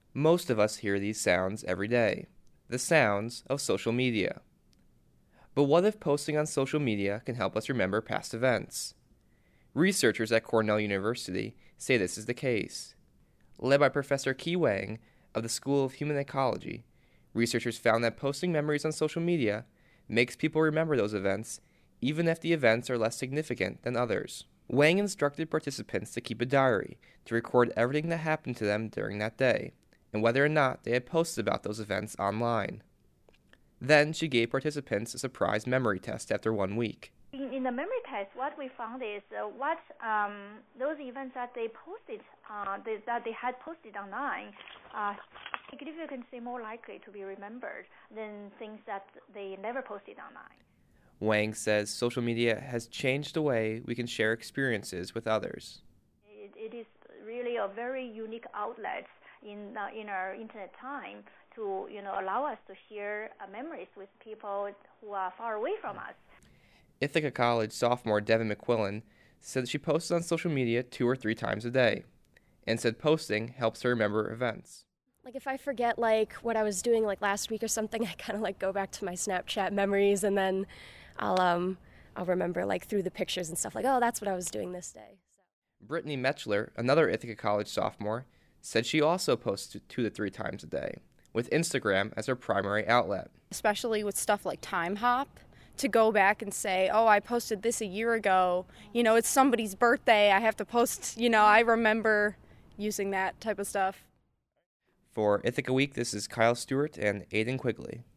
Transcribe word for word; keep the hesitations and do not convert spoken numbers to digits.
Most of us hear these sounds every day, the sounds of social media. But what if posting on social media can help us remember past events? Researchers at Cornell University say this is the case. Led by Professor Qi Wang of the School of Human Ecology, researchers found that posting memories on social media makes people remember those events even if the events are less significant than others. Wang instructed participants to keep a diary to record everything that happened to them during that day, and whether or not they had posted about those events online. Then she gave participants a surprise memory test after one week. In, in the memory test, what we found is uh, what um, those events that they posted, uh, they, that they had posted online, uh, significantly more likely to be remembered than things that they never posted online. Wang says social media has changed the way we can share experiences with others. It, it is really a very unique outlet in uh, in our internet time to you know allow us to share uh, memories with people who are far away from us. Ithaca College sophomore Devin McQuillan said she posts on social media two or three times a day, and said posting helps her remember events. Like if I forget like what I was doing like last week or something, I kind of like go back to my Snapchat memories, and then I'll um I'll remember like through the pictures and stuff like, oh, that's what I was doing this day. So. Brittany Metchler, another Ithaca College sophomore, said she also posts two to three times a day, with Instagram as her primary outlet. Especially with stuff like Time Hop, to go back and say, oh, I posted this a year ago. You know, it's somebody's birthday. I have to post, you know, I remember using that type of stuff. For Ithaca Week, this is Kyle Stewart and Aiden Quigley.